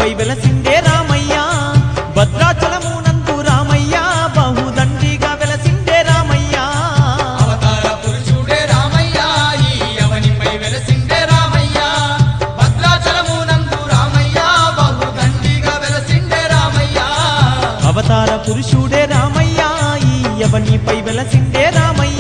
అవనిపై వెలసిండే రామయ్య భద్రాచలమునందు రామయ్య బహుదండిగా వెలసిండే రామయ్య అవతార పురుషుడే రామయ్య ఈ అవనిపై వెలసిండే రామయ్య భద్రాచలమునందు రామయ్య బహుదండిగా వెలసిండే రామయ్య అవతార పురుషుడే రామయ్య ఈ అవనిపై వెలసిండే రామయ్య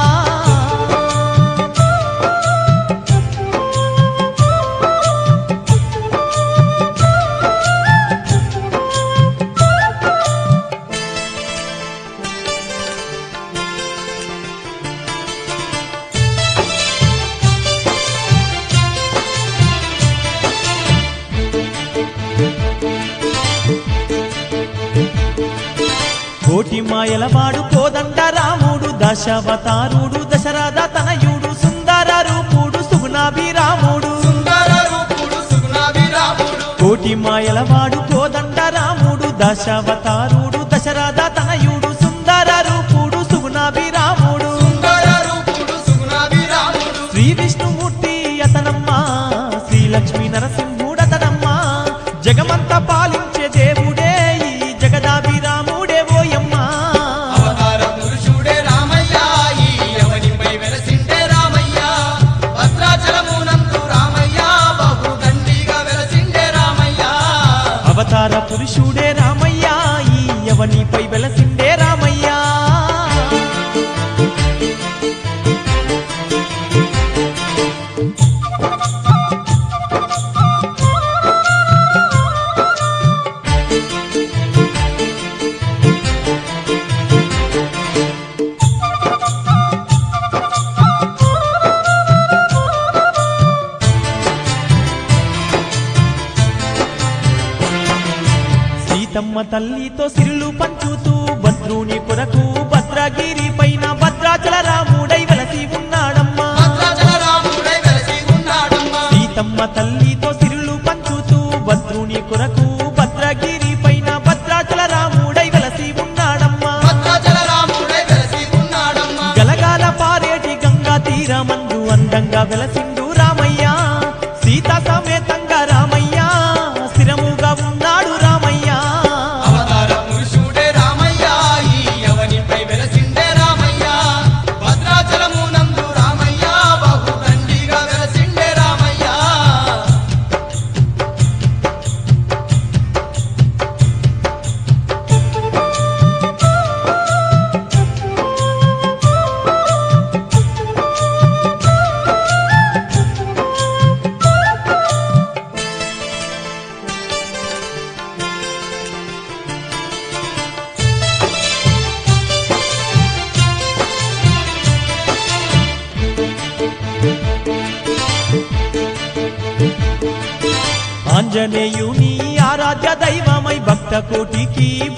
కోటి మాయలవాడు కోదండ రాముడు దశావతారుడు దశరథ తనయుడు సుందర రూపుడు సుగుణాభిరాముడు సుందర రూపుడు సుగుణాభిరాముడు కోటి మాయలవాడు కోదండ రాముడు దశావతారుడు దశరథ తనయుడు సుందర రూపుడు సుగుణాభిరాముడు సుందర రూపుడు సుగుణాభిరాముడు శ్రీ విష్ణుమూర్తి అతనమ్మ శ్రీ లక్ష్మీ నరసింహుడతనమ్మ జగమంతా పాలించే దేవుడే ఈ జగదాభిరాముడే ఓయమ్మ అవతార పురుషుడే రామయ్య ఈ అవనిపై వెలసిండే రామయ్య భద్రాచలమునందు రామయ్య బహుదండిగా వెలసిండే రామయ్య అవతార పురుషుడే రామయ్య ఈ అవనిపై వెలసిండే రామయ్య సీతమ్మ తల్లితో సిరులు పంచుతూ భద్రుని కొరకు భద్రగిరి పైన భద్రాచల రాముడై వెలసి ఉన్నాడమ్మా భద్రాచల రాముడై వెలసి ఉన్నాడమ్మా సీతమ్మ తల్లితో సిరులు పంచుతూ భద్రుని కొరకు భద్రగిరి పైన భద్రాచల రాముడై వెలసి ఉన్నాడమ్మా భద్రాచల రాముడై వెలసి ఉన్నాడమ్మా గలగాల పారేటి గంగా తీరమందు అందంగా వెలసిండు రామయ్య సీత సమేతంగా రామయ్య స్థిరముగా ఉన్నాడు రామయ్య అవతార పురుషుడే రామయ్య ఈ అవనిపై వెలసిండే రామయ్య భద్రాచలమునందు రామయ్య బహుదండిగా వెలసిండే రామయ్య ఆంజనేయుని ఆరాధ్య దైవమై భక్త కోటికి